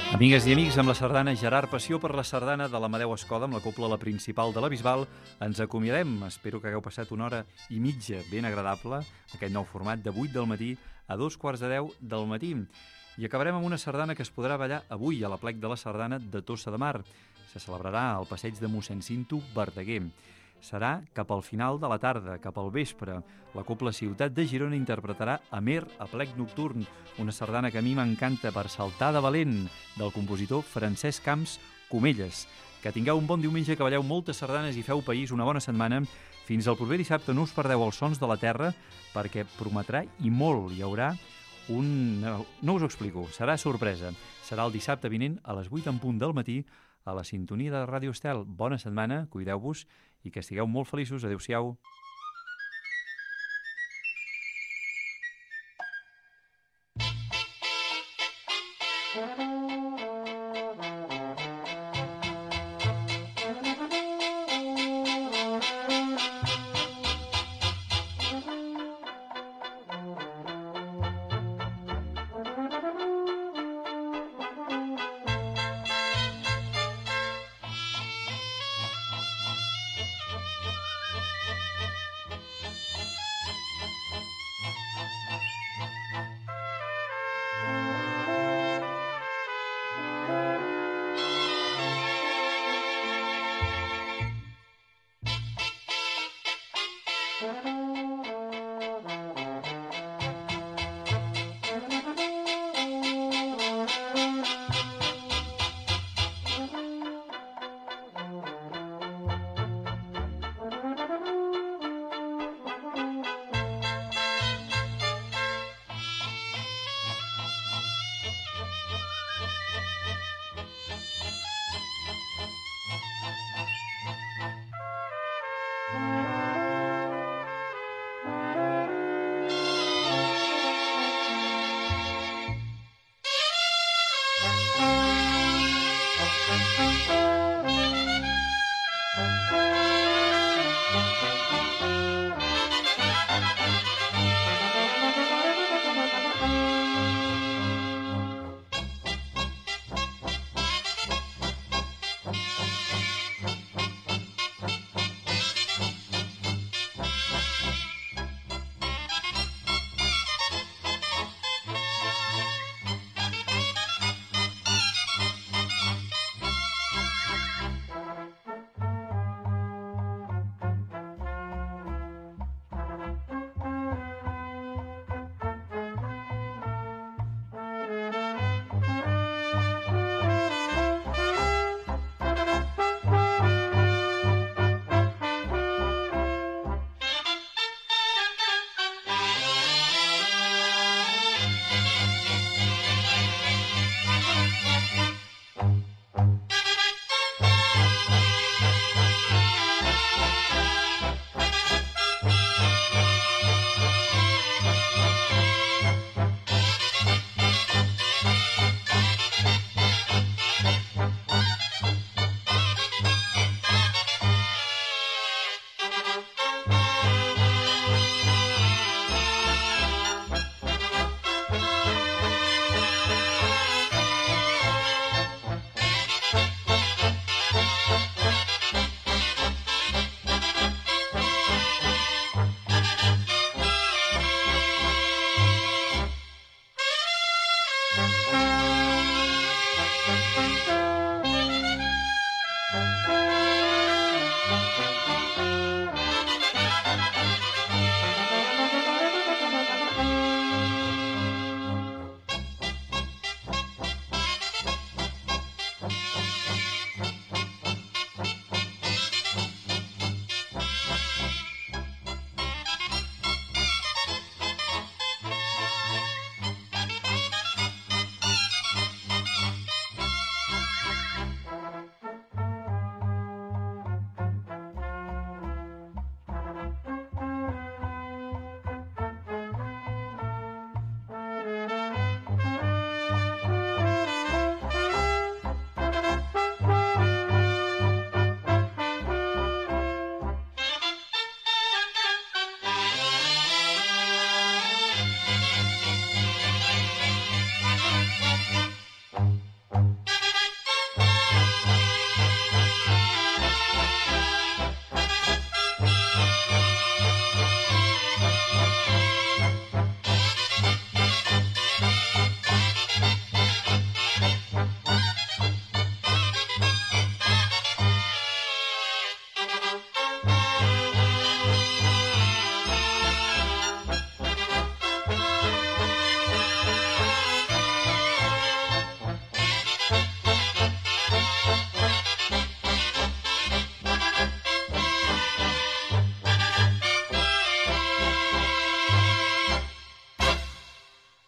[SPEAKER 2] Amigues i amics, amb la sardana Gerard Passió per la sardana de l'Amadeu Escoda amb la cobla La Principal de la Bisbal, ens acomiadem. Espero que hagueu passat una hora i mitja ben agradable, aquest nou format de vuit del matí a dos quarts de deu del matí. I acabarem amb una sardana que es podrà ballar avui a l'Aplec de la Sardana de Tossa de Mar. Se celebrarà al passeig de mossèn Cinto Verdaguer. Serà cap al final de la tarda, cap al vespre. La Cobla Ciutat de Girona interpretarà Amer, Aplec Nocturn, una sardana que a mi m'encanta per saltar de valent, del compositor Francesc Camps Comelles. Que tingueu un bon diumenge, que balleu moltes sardanes i feu país, una bona setmana. Fins al proper dissabte no us perdeu els sons de la terra, perquè prometrà i molt. Hi haurà un... No us ho explico, serà sorpresa. Serà el dissabte vinent a les vuit en punt del matí a la sintonia de Ràdio Estel. Bona setmana, cuideu-vos i que estigueu molt feliços. Adéu-siau.
[SPEAKER 5] Thank you.